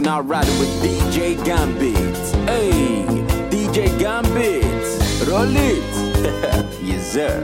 Now riding with DJ Gambit. Hey, DJ Gambit, roll it. Yes, sir.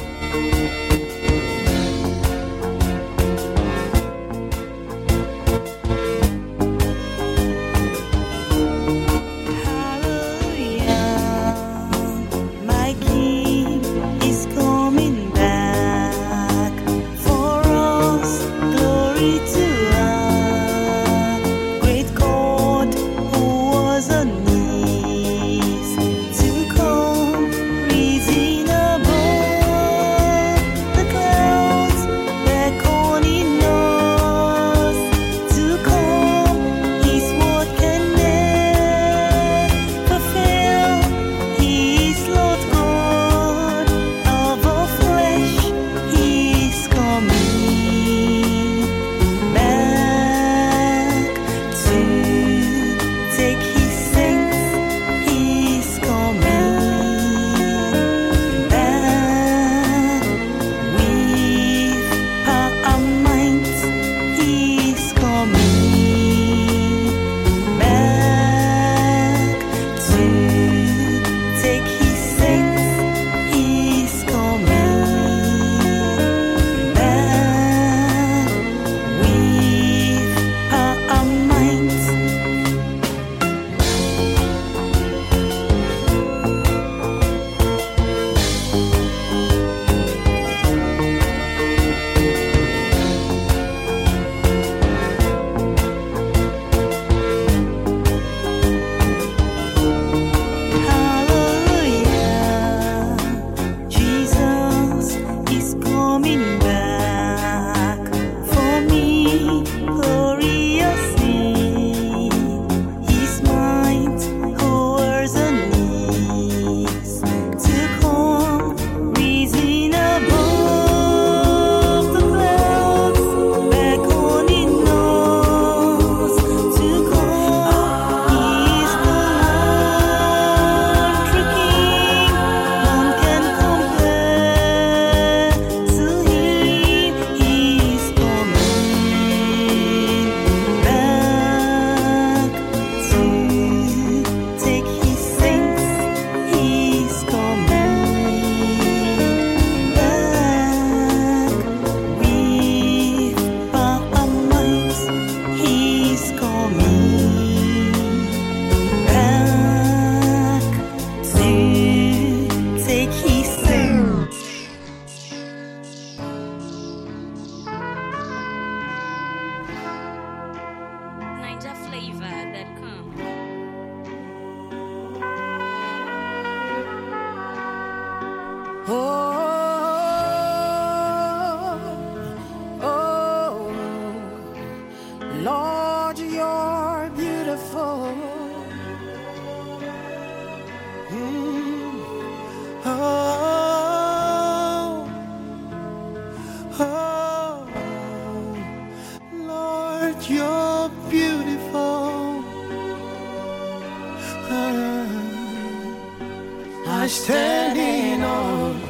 Standing on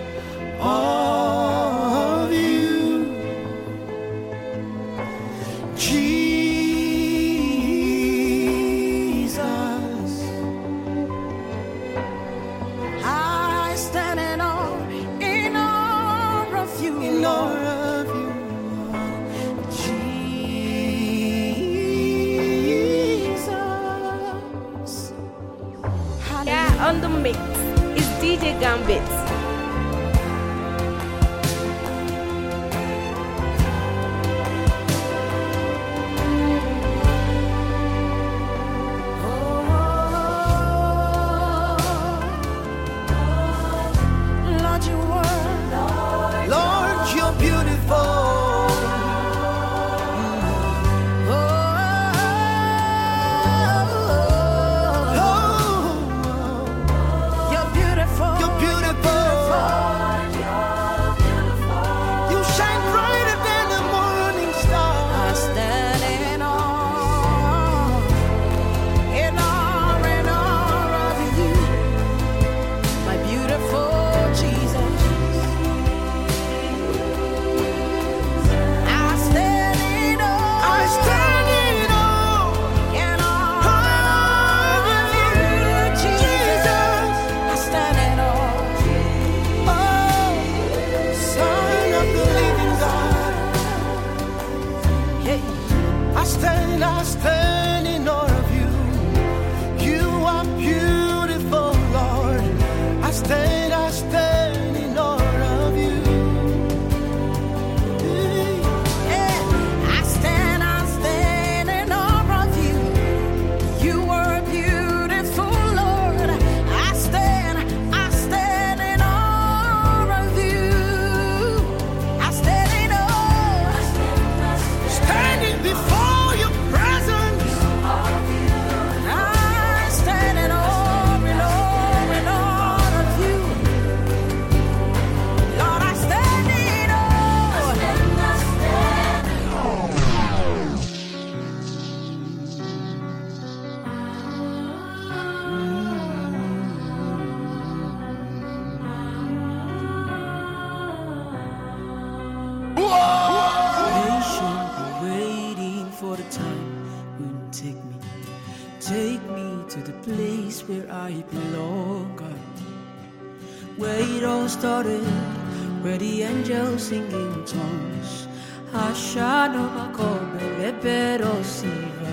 all of you, Jesus. I stand in awe of you, in awe of you, Jesus. Yeah, on the mix. DJ Gambit. Lord, you are, Lord, you're beautiful. You're beautiful. Take me to the place where I belong, God. Where it all started, where the angels sing in tongues. Ashana makobe lepero siva.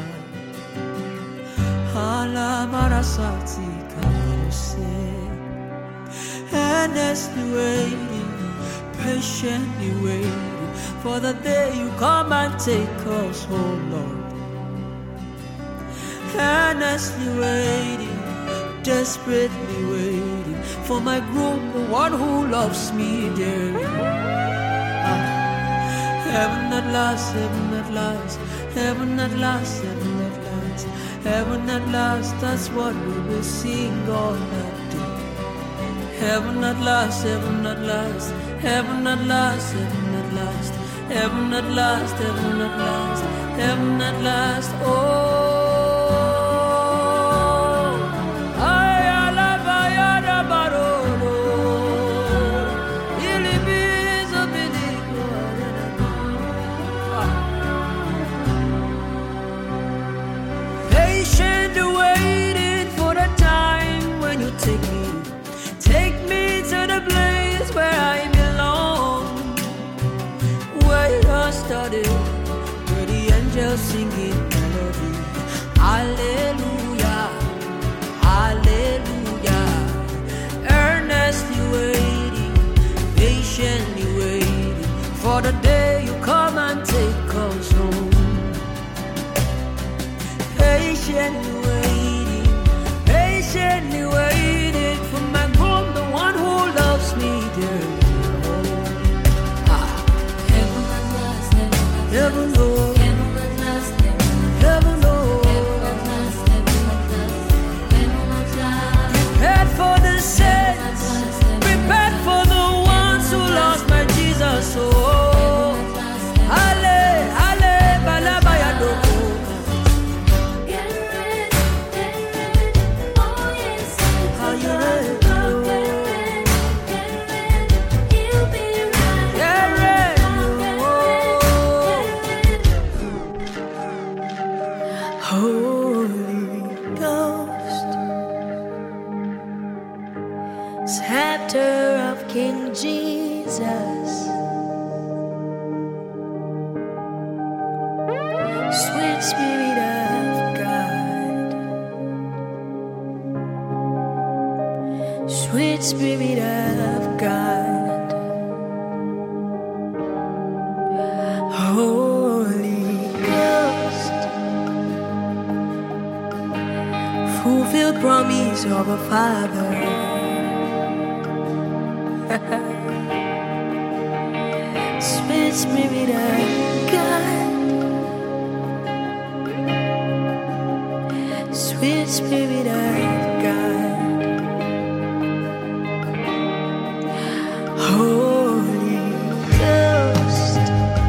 Hala marasati kamarose. Endlessly waiting, patiently waiting for the day you come and take us home, Lord. Endlessly waiting, desperately waiting for my groom, the one who loves me dearly. Heaven at last, heaven at last, heaven at last, heaven at last, heaven at last, that's what we will sing all that day. Heaven at last, heaven at last, heaven at last, heaven at last, heaven at last, heaven at last, heaven at last, oh. Take me to the place where I belong. Where it all started, where the angels singing melody. Hallelujah, hallelujah. Earnestly waiting, patiently waiting for the day you come and take us home. Patiently waiting, patiently waiting for my groom, the one who loves me dearly. Heaven at last, heaven Lord. Heaven at last, heaven Lord. Heaven at last, heaven at last, heaven at last. Prepared for the saints, prepared for the ones who lost my Jesus. Oh, ale, ale, balabaya doko. Scepter of King Jesus, sweet Spirit of God, sweet Spirit of God, Holy Ghost, fulfilled promise of a Father. Sweet Spirit of God, sweet Spirit of God, Holy Ghost,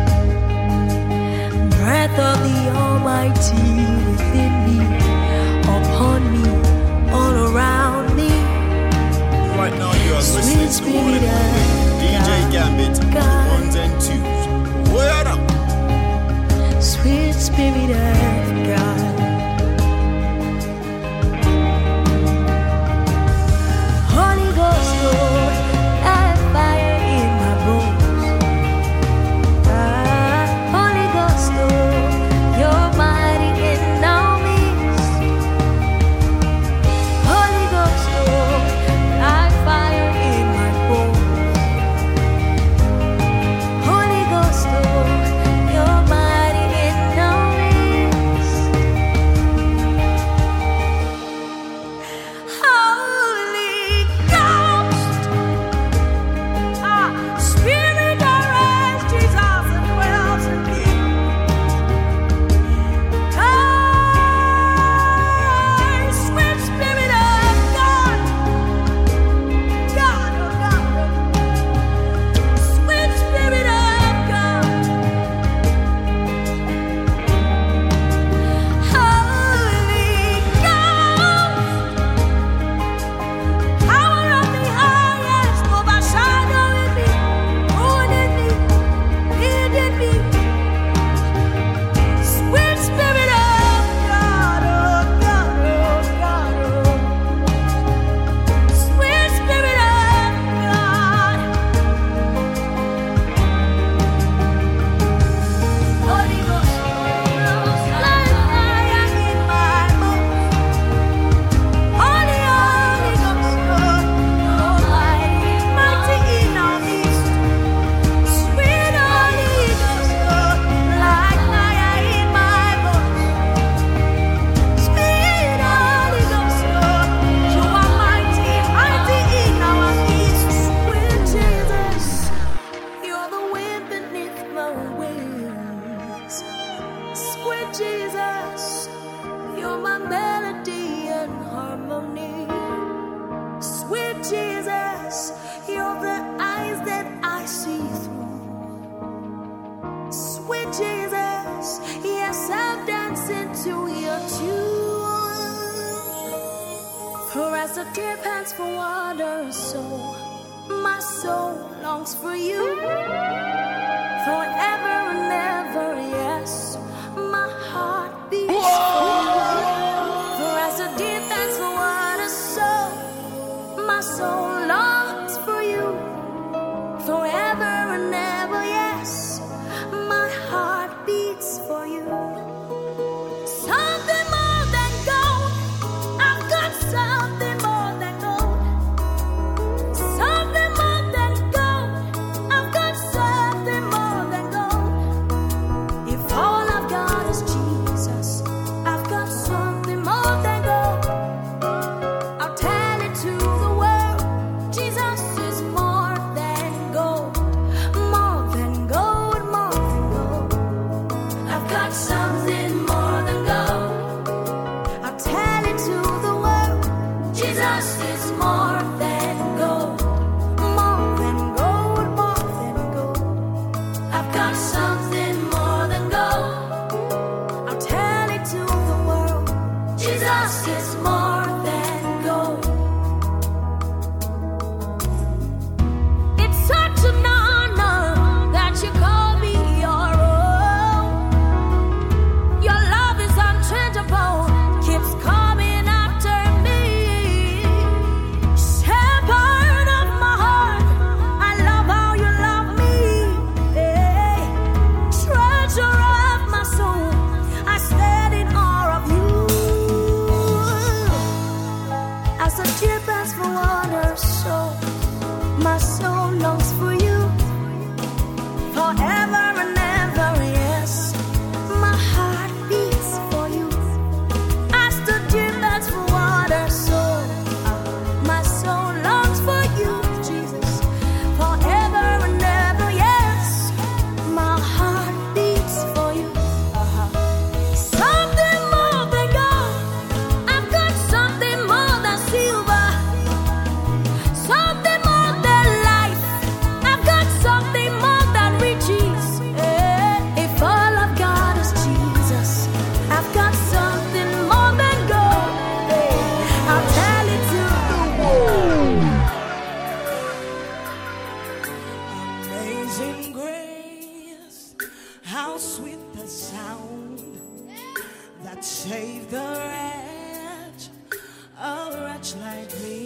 breath of the Almighty within me, upon me, all around me. Right now you are listening to one and only DJ Gambit, ones and twos. Word up! Sweet Spirit of God, Holy Ghost, Lord, light fire in my bones. Holy Ghost, Lord, you're mighty in our midst. Holy Ghost, Lord, light fire in my bones. Holy Ghost, Lord, you're mighty in our midst. Sweet Jesus, you're the eyes that I see through. Sweet Jesus, yes, I've danced into your tune. For as the deer pants for water, so my soul longs for you. Forever and ever, yes, my heart beats for you. For as the deer pants for water, so my soul longs for you. Forever and ever, yes, my heart beats for you. Something more than gold, I've got something more than gold. Something more than gold, I've got something more than gold. If all I've got is Jesus, I've got something more than gold. I'll tell it to the world, Jesus is more than gold. More than gold, more than gold. I've got something more than gold. I'll tell it to the world, Jesus is more than gold. More than gold, more than gold. I've got something more than gold. I'll tell it to the world, Jesus is more than gold. It's such an honor that you call me your own. Your love is unchangeable, keeps coming after me. Shepherd of my heart, I love how you love me. Hey. Treasure of my soul, I stand in awe of you. As the deer pants for water, so my soul longs for you. Forever and ever, yes, my heart beats for you. As the deer pants for water, so my soul longs for you, Jesus. Forever and ever, yes, my heart beats for you. Something more than gold, I've got something more than silver. Something more than life, I've got something more than riches. If all I've got is Jesus, I've got something more than gold. I'll tell it to the world. Amazing grace, how sweet the sound that saved a wretch like me.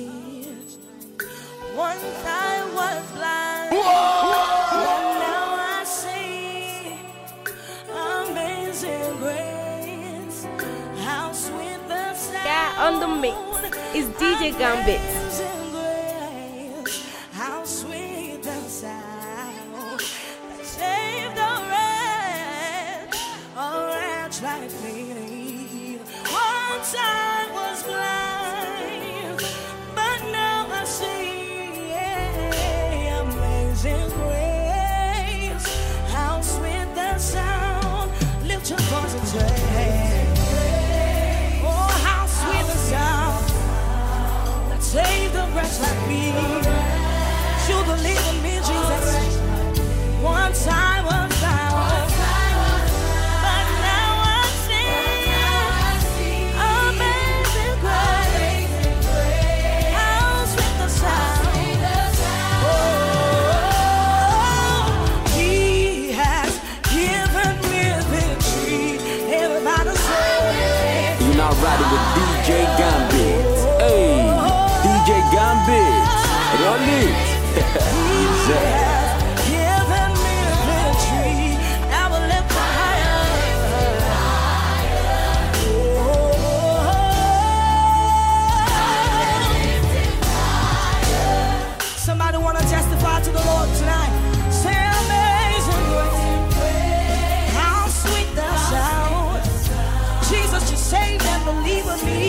Once I was blind, but now I see. Amazing grace, how sweet the sound. Yeah, on the mix is DJ Gambit. Amazing grace, how sweet the sound that saved a wretch like me. Once I was blind, but now I see. Amazing grace, how sweet the sound. Lift your voice and say, oh, how sweet the sound that saved a wretch like me. You believe in me, Jesus. Once I was bound, but now I see. Amazing grace, how sweet the sound. Oh, He has given me victory. Everybody say, You're now riding with DJ Gambit. Hey, DJ Gambit. Roll it. given me victory. I will lift the higher. Somebody want to testify to the Lord tonight. Say amazing grace, how sweet the sound. Jesus, you saved and believe in me.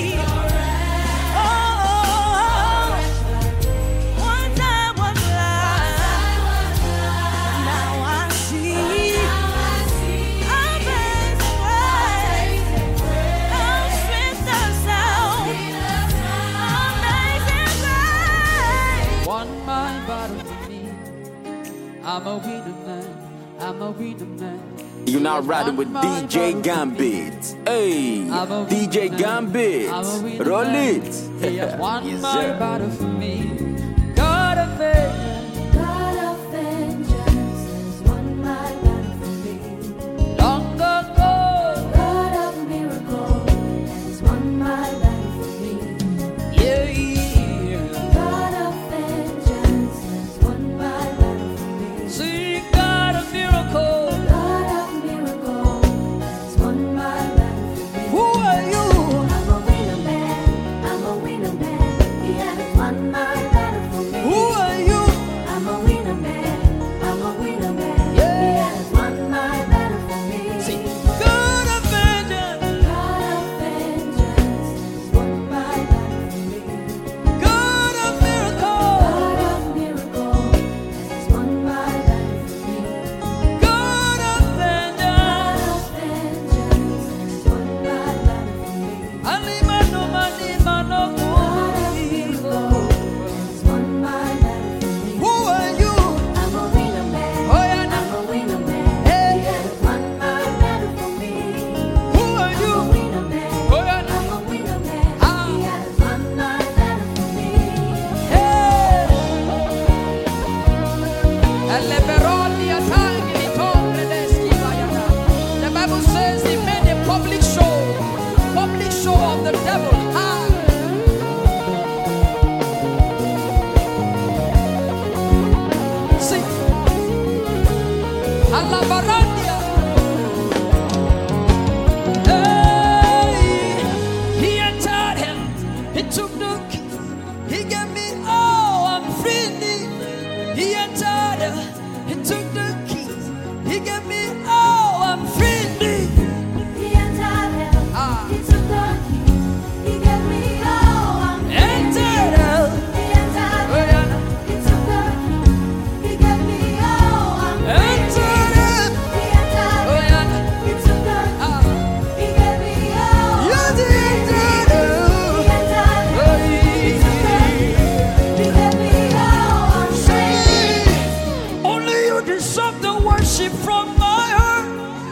One time was blind, now I see. Amazing grace, how sweet the sound. Amazing grace. I'm a winner man. I'm a winner man. You're not riding with DJ Gambit. Hey, DJ Gambit. Roll it. He has won Yes, my sir. battle for me. God of vengeance, God of vengeance has won my battle for me. long ago. God of miracle has won my battle for me. Yeah, yeah. God of vengeance has won my battle for me. See, God of miracle. God of miracle has won my battle for me. Who are you? I'm a winner man. I'm a winner man. He has won my battle for me. Who are you? I'm a winner man. I'm a winner man. Yeah. He has won my battle for me. See, God of vengeance, God of vengeance has won my battle for me. God of miracle, God of miracle has won my battle for me. God of God vengeance. of vengeance has won my battle for me. Alimano, manimano, God of miracle has won my battle for me. who are you? I'm a winner man. Oh, yeah, I'm a winner man. Hey. He has won my battle for me. Who are I'm a you? winner man. Oh, yeah, I'm a winner man. Ah. He has won my battle for me. Hey. Elle veroni a tagli di torre le schivaiana. The Bible says he made a public show of the devil. Ah. See, alla barandia. Hey, he entered him. He took the keys. He gave me all. I'm free. He entered him. He took the keys. He gave me all. I'm free. He entered hell. Ah. He took the keys. He gave me all. I'm free. Entered hell. He entered Oh, hell. yeah. He took the keys. He gave me all. I'm free. Entered hell. He entered Oh, hell. yeah. He took the keys. Ah. He gave me all. You I'm did free. it. He entered hell. He took the keys. He gave me all. I'm free. Only you deserve the worship from my heart.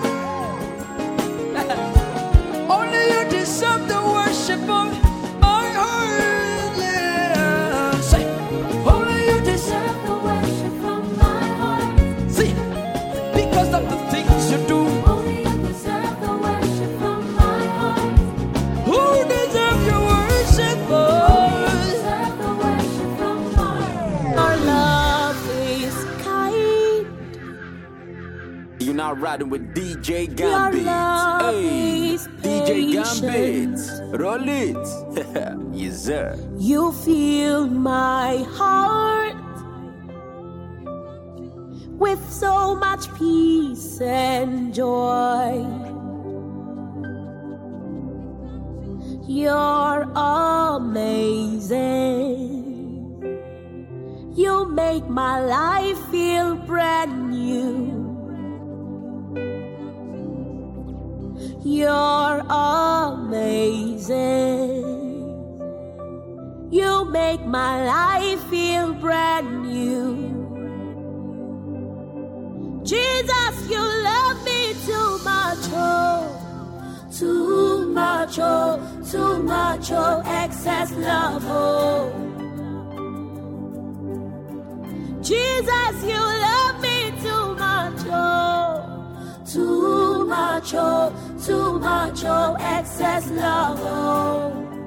Only you deserve the worship of my heart. Yeah. Say, only you deserve. Deserve the worship from my heart. See, because of the things you do. Only you deserve the worship from my heart. Who deserve your worship? Deserve the worship from my heart. Our love is kind. You're not riding with DJ Your Gambit. love Hey, is DJ Gambit. patient. Roll it. Yes, sir. You fill my heart with so much peace and joy. You're amazing. You make my life feel brand new. You're amazing. You make my life feel brand new. Jesus, you love me too much, oh, too much, oh, too much, oh, excess love, oh. Jesus, you love me too much, oh, too much, oh, too much, oh, excess love, oh.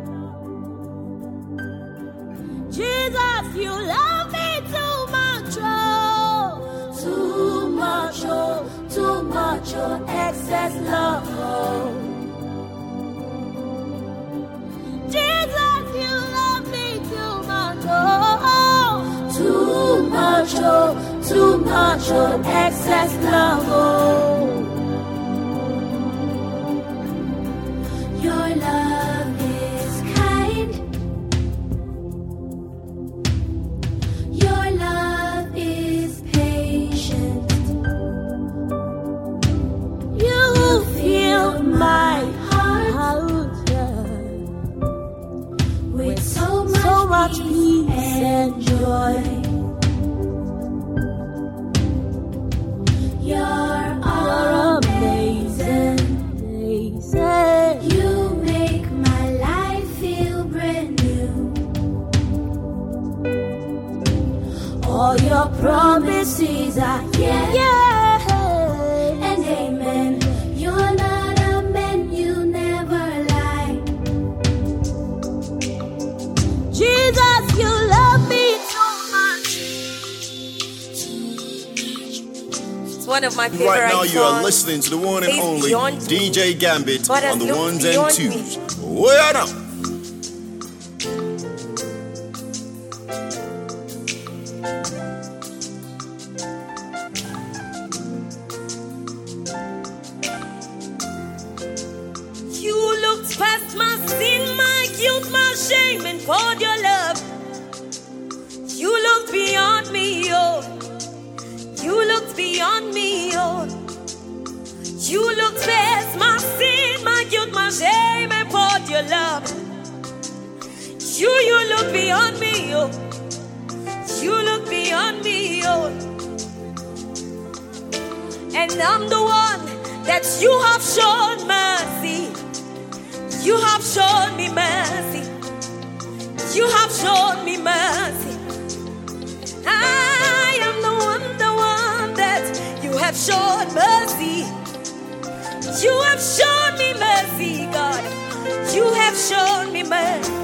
Jesus, you love me too much, oh, too much, oh, too much, oh, excess love, oh. Jesus, you love me too much, oh, too much, oh, too much, oh, excess love, oh. Your love is kind. Your love is patient. You fill my heart with so much peace and joy. All your promises are yeah, and amen. You're not a man, you never lie. Jesus, you love me too much. It's one of my favorite songs. Right now you are listening to the one and only DJ Gambit on the ones and twos. Where now? You looked past my sin, my guilt, my shame, and poured your love. You looked beyond me, oh. You looked beyond me, oh. You looked past my sin, my guilt, my shame, and poured your love. You look beyond me, oh. You look beyond me, oh. And I'm the one that you have shown mercy. You have shown me mercy. You have shown me mercy. I am the one that you have shown mercy. You have shown me mercy, God. You have shown me mercy.